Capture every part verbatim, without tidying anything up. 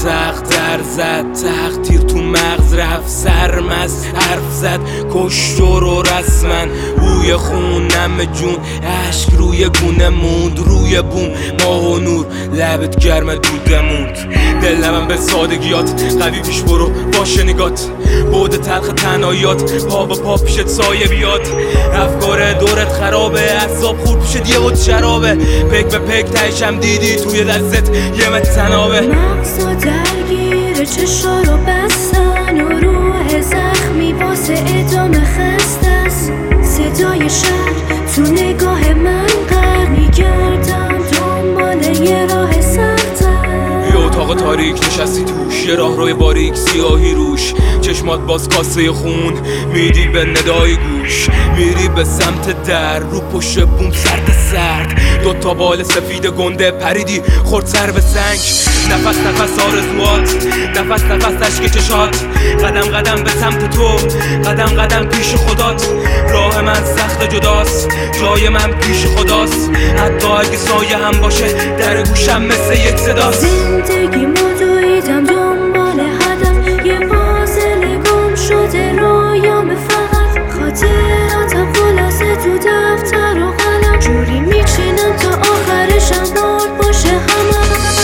تخت در زد، تخت تیر تو مغز رفت، سرمست حرف زد، کشت رو رسمن بوی خون نم جون، عشق روی گونه موند، روی بوم ماه و نور لبت گرم دوده موند. دلم به سادگیات قوی پیش برو باشه نگات، بود تلخ تنهاییات پا به پا پیشت سایه بیاد، افکار دورت خرابه، اعصاب خورد پیشت یه بود شرابه، پک به پک تایشم دیدی توی دستت یه مت تنابه. مغزا درگیر چشا رو بستن و روح زخمی واسه ادامه خسته است، صدای شهر تو نگاه من غرق میگردم دنبال یه راه سخته. یه اتاق تاریک نشستی توش، یه راه روی باریک سیاهی روش، چشمات باز کاسه خون میدی به ندای گوش، میری به سمت در رو پشت بوم سرد سرد، دوتا بال سفید گنده پریدی خورد سر به سنگ، نفس نفس آرزوات، نفس نفس عشق چشات، قدم قدم به سمت تو، قدم قدم پیش خدات، راه من سخت جداست، جای من پیش خداست، حتی اگه سایه هم باشه در گوشم مثل یک صداست. زندگی مدویدم دنبال هدف، یه فاصله گم شده رویام، فقط خاطراتم خلاصه تو دفتر و قلم، جوری میچینم تا آخرشم بار باشه همه.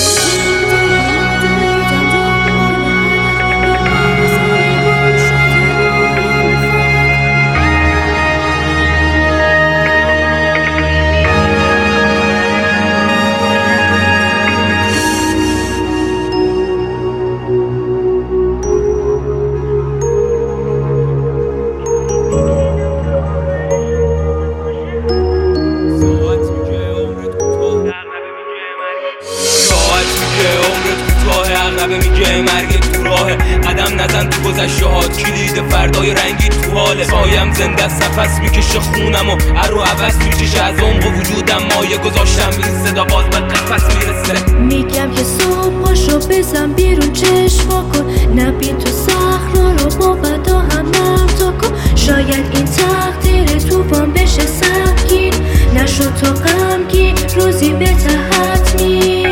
عقبه میگه مرگ تو راهه، قدم نزن تو گذشته هات، کلید فردای رنگی تو حاله، سایم زنده است نفس میکشه خونم و ارو عوض میکشه از عمق وجودم، مایه گذاشتم این صدا باز به قفس میرسه. میگم که صبح پاشو بزن بیرون چشما کن، نبین تو صخرا رو با بدا هم نرتا کن، شاید این تقدیر توفان بشه سنگین، نشد تو غمگین روزی به تحت می